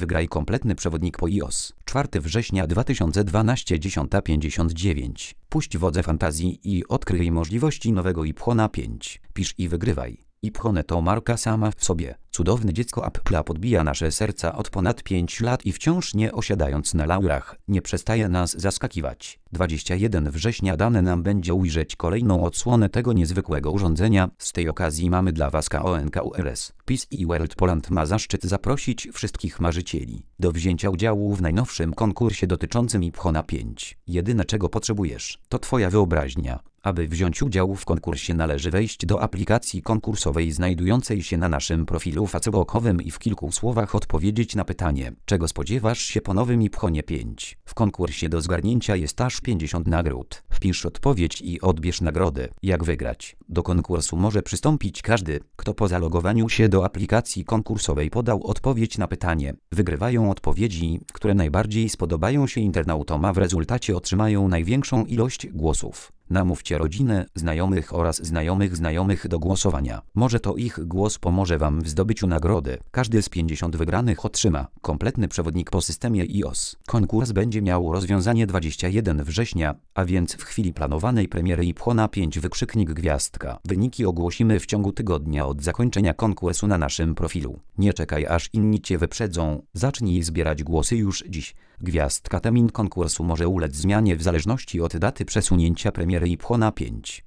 Wygraj kompletny przewodnik po iOS. 4 września 2012 10:59. Puść wodze fantazji i odkryj możliwości nowego iPhone'a 5. Pisz i wygrywaj. iPhone to marka sama w sobie. Cudowne dziecko Apple'a podbija nasze serca od ponad 5 lat i wciąż nie osiadając na laurach, nie przestaje nas zaskakiwać. 21 września dane nam będzie ujrzeć kolejną odsłonę tego niezwykłego urządzenia. Z tej okazji mamy dla Was KONKURS. Peace i World Poland ma zaszczyt zaprosić wszystkich marzycieli do wzięcia udziału w najnowszym konkursie dotyczącym iPhone'a 5. Jedyne czego potrzebujesz, to Twoja wyobraźnia. Aby wziąć udział w konkursie należy wejść do aplikacji konkursowej znajdującej się na naszym profilu facebookowym i w kilku słowach odpowiedzieć na pytanie, czego spodziewasz się po nowym iPhone'ie 5. W konkursie do zgarnięcia jest aż 50 nagród. Wpisz odpowiedź i odbierz nagrodę. Jak wygrać? Do konkursu może przystąpić każdy, kto po zalogowaniu się do aplikacji konkursowej podał odpowiedź na pytanie. Wygrywają odpowiedzi, które najbardziej spodobają się internautom, a w rezultacie otrzymają największą ilość głosów. Namówcie rodzinę, znajomych oraz znajomych do głosowania. Może to ich głos pomoże Wam w zdobyciu nagrody. Każdy z 50 wygranych otrzyma kompletny przewodnik po systemie iOS. Konkurs będzie miał rozwiązanie 21 września, a więc w chwili planowanej premiery iPhone'a 5 ***. Wyniki ogłosimy w ciągu tygodnia od zakończenia konkursu na naszym profilu. Nie czekaj aż inni Cię wyprzedzą. Zacznij zbierać głosy już dziś. Termin konkursu może ulec zmianie w zależności od daty przesunięcia premiery iPhone'a 5.